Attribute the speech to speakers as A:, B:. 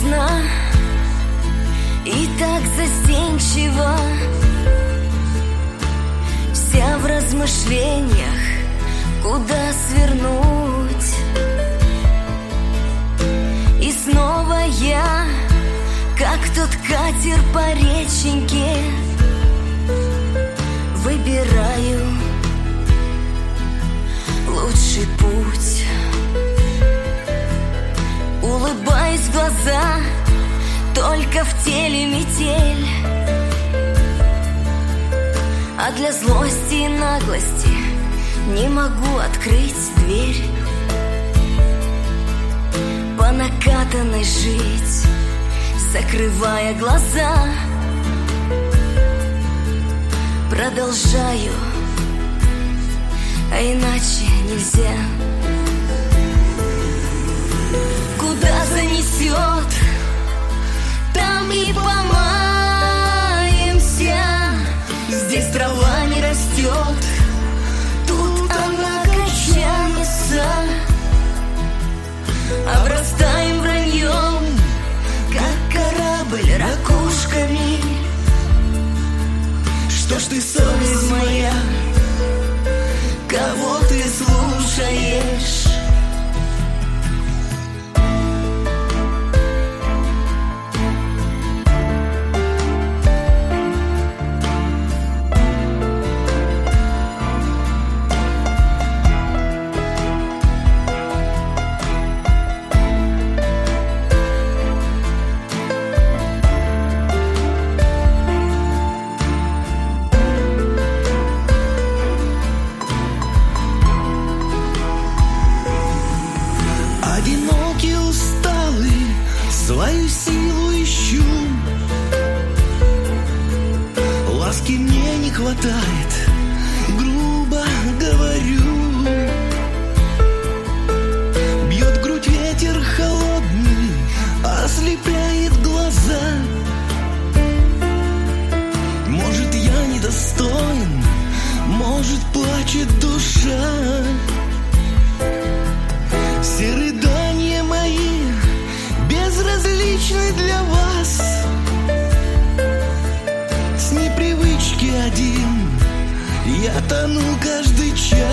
A: поздно и так застенчиво, вся в размышлениях, куда свернуть. И снова я, как тот катер по реченьке, выбираю лучший путь. Улыбаюсь в глаза, только в теле метель, а для злости и наглости не могу открыть дверь. По накатанной жить, закрывая глаза, продолжаю, а иначе нельзя. Куда занесет, там и помаемся. Здесь трава не растет, тут она качается. Обрастаем враньем, как корабль ракушками. Что ж ты, совесть моя, кого ты слушаешь?
B: Одинокий, усталый, свою силу ищу. Ласки мне не хватает, грубо говорю. Бьет в грудь ветер холодный, ослепляет глаза. Может, я недостоин, может, плачет душа. Все рыдания мои безразличны для вас. С непривычки один я тону каждый час.